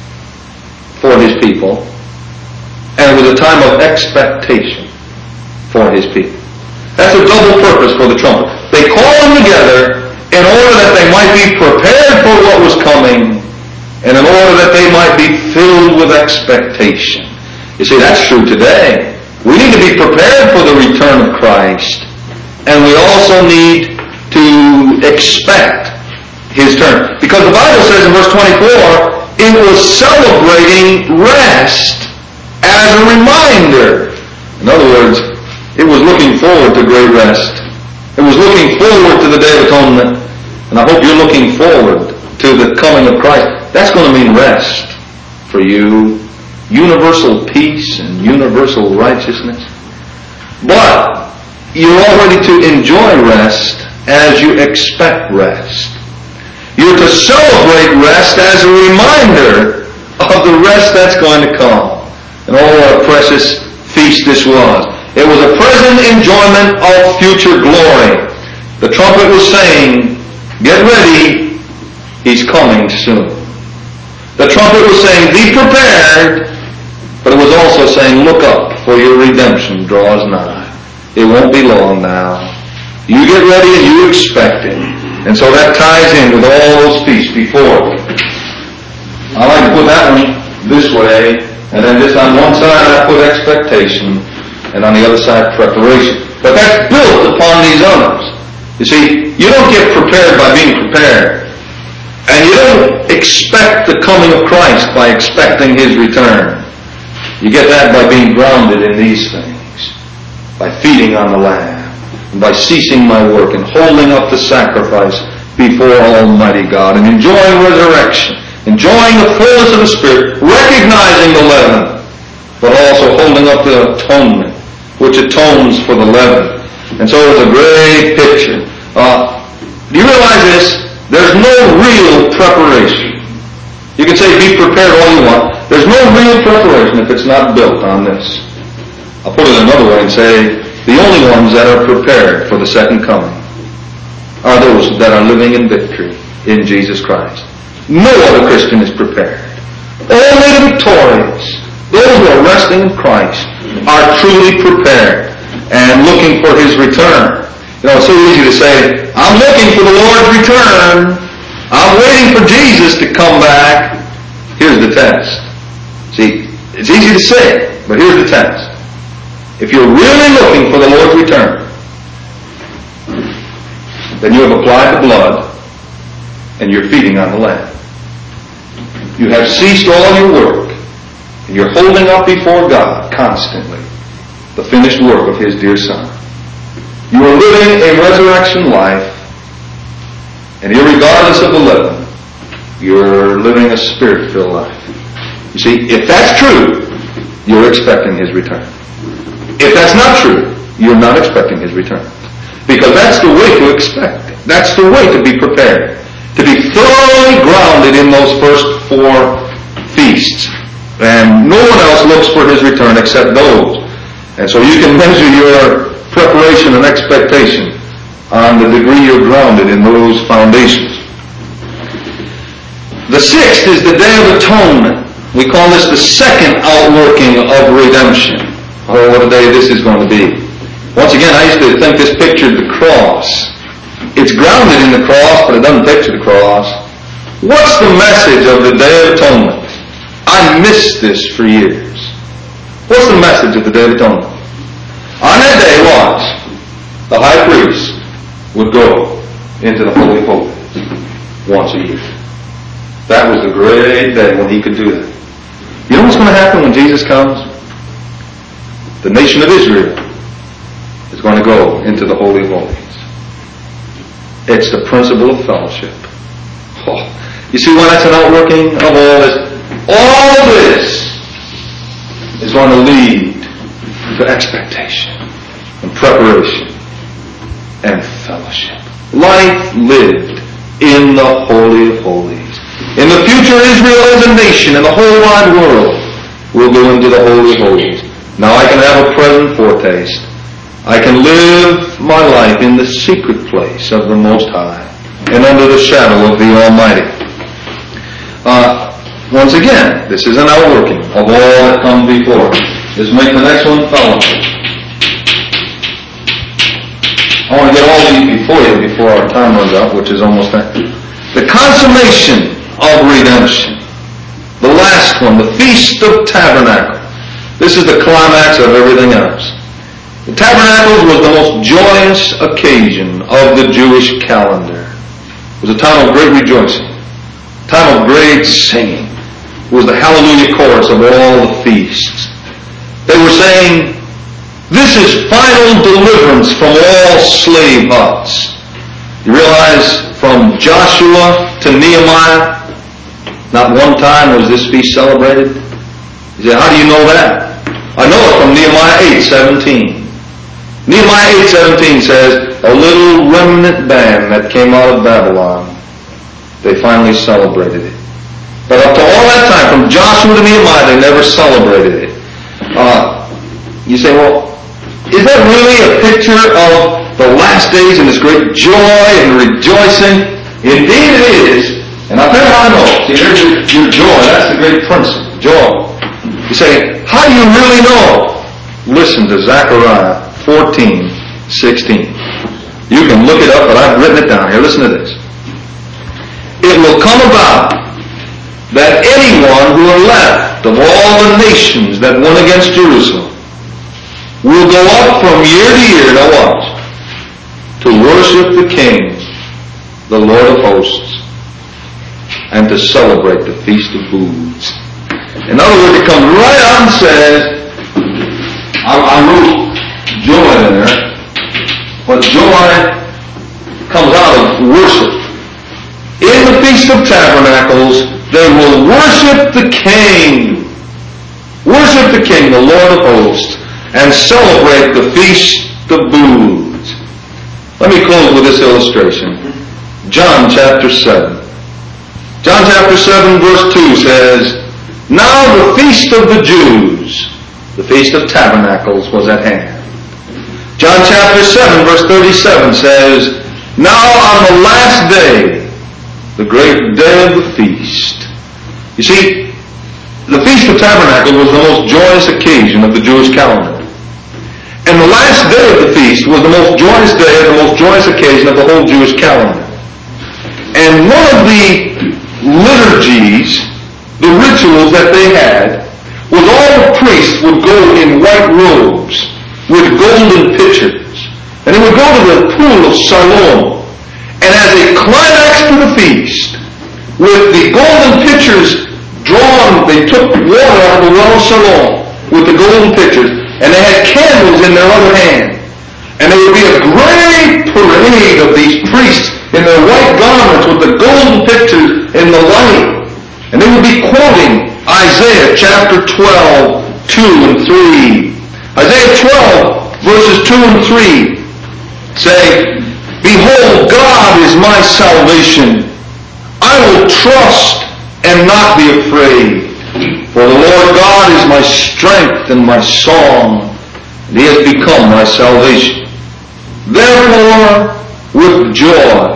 for His people, and it was a time of expectation for His people. That's a double purpose for the trumpet. They called them together in order that they might be prepared for what was coming, and in order that they might be filled with expectation. You see, that's true today. We need to be prepared for the return of Christ, and we also need to expect His turn. Because the Bible says in verse 24, it was celebrating rest as a reminder. In other words, it was looking forward to great rest. It was looking forward to the Day of Atonement. And I hope you're looking forward to the coming of Christ. That's going to mean rest for you. Universal peace and universal righteousness. But you're already to enjoy rest as you expect rest. You're to celebrate rest as a reminder of the rest that's going to come. And oh, what a precious feast this was. It was a present enjoyment of future glory. The trumpet was saying, get ready, He's coming soon. The trumpet was saying, be prepared, but it was also saying, look up, for your redemption draws nigh. It won't be long now. You get ready and you expect it. And so that ties in with all those feasts before. I like to put that one this way, and then just on one side I put expectation, and on the other side preparation. But that's built upon these others. You see, you don't get prepared by being prepared. And you don't expect the coming of Christ by expecting His return. You get that by being grounded in these things. By feeding on the Lamb. And by ceasing my work and holding up the sacrifice before Almighty God. And enjoying resurrection. Enjoying the fullness of the Spirit. Recognizing the leaven. But also holding up the atonement, which atones for the leaven. And so it's a great picture. Do you realize this? There's no real preparation. You can say be prepared all you want. There's no real preparation if it's not built on this. I'll put it another way and say the only ones that are prepared for the second coming are those that are living in victory in Jesus Christ. No other Christian is prepared. Only the victorious, those who are resting in Christ, are truly prepared and looking for His return. You know, it's so easy to say, I'm looking for the Lord's return. I'm waiting for Jesus to come back. Here's the test. See, it's easy to say, but here's the test. If you're really looking for the Lord's return, then you have applied the blood and you're feeding on the Lamb. You have ceased all your work and you're holding up before God constantly the finished work of His dear Son. You are living a resurrection life, and irregardless of the leaven, you're living a Spirit-filled life. You see, if that's true, you're expecting His return. If that's not true, you're not expecting His return. Because that's the way to expect it. That's the way to be prepared. To be thoroughly grounded in those first 4 feasts. And no one else looks for His return except those. And so you can measure your preparation and expectation on the degree you're grounded in those foundations. The 6th is the Day of Atonement. We call this the second outworking of redemption. Oh, what a day this is going to be. Once again, I used to think this pictured the cross. It's grounded in the cross, but it doesn't picture the cross. What's the message of the Day of Atonement? I missed this for years. What's the message of the Day of Atonement? On that day, watch, the high priest would go into the Holy of Holies once a year. That was the great day when he could do that. You know what's going to happen when Jesus comes? The nation of Israel is going to go into the Holy of Holies. It's the principle of fellowship. Oh. You see why that's an outworking of all this? All of this is going to lead to expectation and preparation and fellowship. Life lived in the Holy of Holies. In the future, Israel as a nation in the whole wide world will go into the Holy of Holies. Now I can have a present foretaste. I can live my life in the secret place of the Most High and under the shadow of the Almighty. Once again, this is an outworking of all that comes before. Let's make the next one fellowship. I want to get all these before our time runs out, which is almost that. The consummation of redemption. The last one, the Feast of Tabernacles. This is the climax of everything else. The Tabernacles was the most joyous occasion of the Jewish calendar. It was a time of great rejoicing, a time of great singing. It was the hallelujah chorus of all the feasts. They were saying, this is final deliverance from all slave huts. You realize from Joshua to Nehemiah, not one time was this feast celebrated. You say, how do you know that? I know it from Nehemiah 8:17. Nehemiah 8:17 says, a little remnant band that came out of Babylon, they finally celebrated it. But up to all that time, from Joshua to Nehemiah, they never celebrated it. You say, well, is that really a picture of the last days and this great joy and rejoicing? Indeed it is. And I'll tell you how I know. See, there's your joy. That's the great principle. Joy. You say, how do you really know? Listen to Zechariah 14:16. You can look it up, but I've written it down here. Listen to this. It will come about that anyone who are left of all the nations that went against Jerusalem will go up from year to year, now watch, to worship the King, the Lord of hosts, and to celebrate the Feast of Booths. In other words, it comes right out and says, I wrote joy in there, but joy comes out of worship. In the Feast of Tabernacles, they will worship the King, the Lord of hosts, and celebrate the Feast of Booths. Let me close with this illustration. John chapter 7. John chapter 7 verse 2 says, now the Feast of the Jews, the Feast of Tabernacles, was at hand. John chapter 7 verse 37 says, now on the last day, the great day of the feast. You see, the Feast of Tabernacles was the most joyous occasion of the Jewish calendar. And the last day of the feast was the most joyous day and the most joyous occasion of the whole Jewish calendar. And one of the liturgies, the rituals that they had, was all the priests would go in white robes with golden pitchers. And they would go to the pool of Siloam. And as a climax to the feast, with the golden pitchers drawn, they took water out of the well of Siloam with the golden pitchers, and they had candles in their other hand. And there would be a great parade of these priests in their white garments with the golden pitchers in the light. And they would be quoting Isaiah chapter 12, 2 and 3. Isaiah 12, verses 2 and 3 say, behold, God is my salvation. I will trust and not be afraid. For the Lord God is my strength and my song, and He has become my salvation. Therefore, with joy,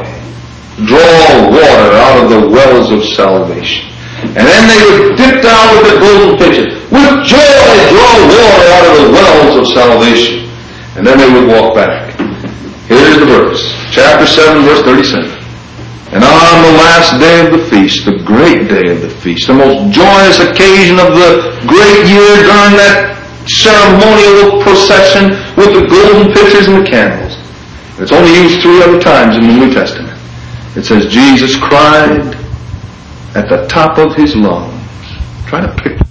draw water out of the wells of salvation. And then they would dip down with the golden pitcher. With joy, draw water out of the wells of salvation. And then they would walk back. Here's the verse. Chapter 7, verse 37. And on the last day of the feast, the great day of the feast, the most joyous occasion of the great year during that ceremonial procession with the golden pitchers and the candles. It's only used 3 other times in the New Testament. It says Jesus cried at the top of his lungs. Try to picture